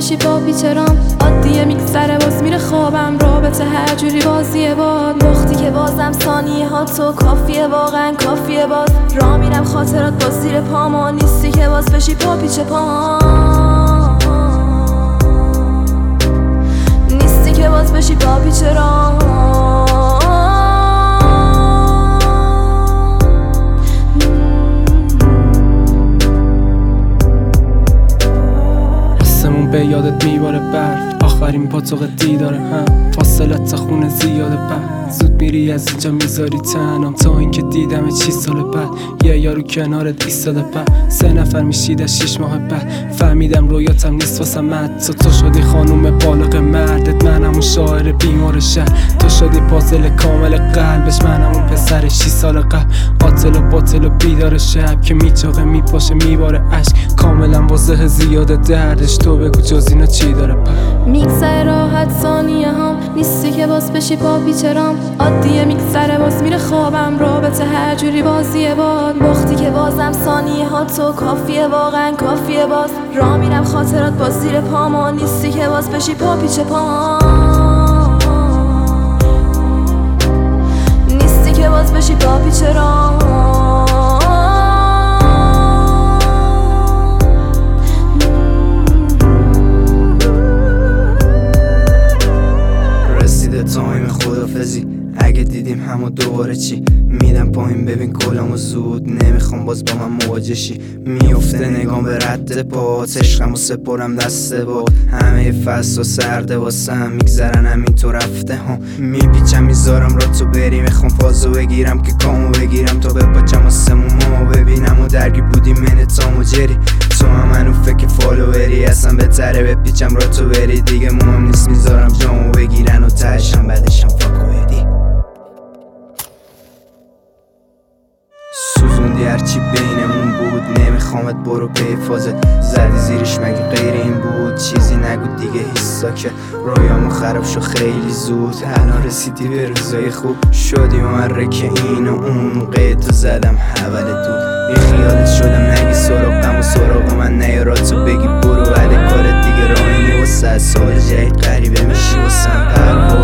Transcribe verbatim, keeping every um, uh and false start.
بشی با پیچرام عادیه میگذره باز میره خوابم رابطه هر جوری بازیه باد وقتی که بازم ثانیه ها تو کافیه واقعا کافیه باز راه میرم خاطرات باز زیر پاما نیستی که باز بشی با پیچ پام نیستی که باز بشی با پیچرام به یادت میباره برف آخرین پاتوق دیداره هم فاصلت تا خونه زیاده بعد زود میری از اینجا میذاری تنم تا اینکه دیدم چی سال بعد یه یارو کنارت ایستاده بعد سه نفر میشید از شیش ماه بعد فهمیدم رویاتم نیست واسه مد تو تو شدی خانوم بالغ مردت منم اون شاعر بیمار شهر تو شدی پازل کامل قلبش منم اون پسر شی سال قبل قاتل و باطل و بیدار شب که میچاقه میپاشه میباره عشق کاملا واضح زیاده دردش تو بگو جز اینا چی داره بعد میگذره راحت ثانیه هم نیستی که باز بشی پا پیچرام عادیه میگذره باز میره خوابم رابطه هر جوری بازیه باد وقتی که بازم ثانیه ها تو کافیه واقعا کافیه باز راه میرم خاطرات باز زیر پاما نیستی که باز بشی پا پیچ پام نیستی که باز بشی پا پیچرام تایم خدافزی اگه دیدیم همو دوباره چی میدم پایین ببین کلامو زود نمیخوام باز با من مواجه شی میفته نگام به رد پات عشقمو سپرم دسته باد همه فصل و سرده واسم میگذرن همین تو رفته ها میپیچم میذارم را تو بری میخوام فازو بگیرم که کامو بگیرم تا بپاچم واسه مومو ببینم و درگی بودی من تام و جری تو هم منو فکر فالووری اصلا بهتره بپیچم را تو بری دیگه مهم نیست میذارم جامو بگیرن و تهشم بعدشم فاکو بدی سوزوندی هرچی بینمون بود نمیخوامت برو پی فازت زدی زیرش مگه غیر این بود چیزی نگو دیگه حسا که رویامو خراب شو خیلی زود الان رسیدی به روزای خوب شدی محرک این و اون قیدتو زدم حول دود بی خیالت شدم نگی سراغم و سراغ من نیارا تو بگی برو بعد کارت دیگه راهی واسه سال جدید غریبه میشی واسم پروا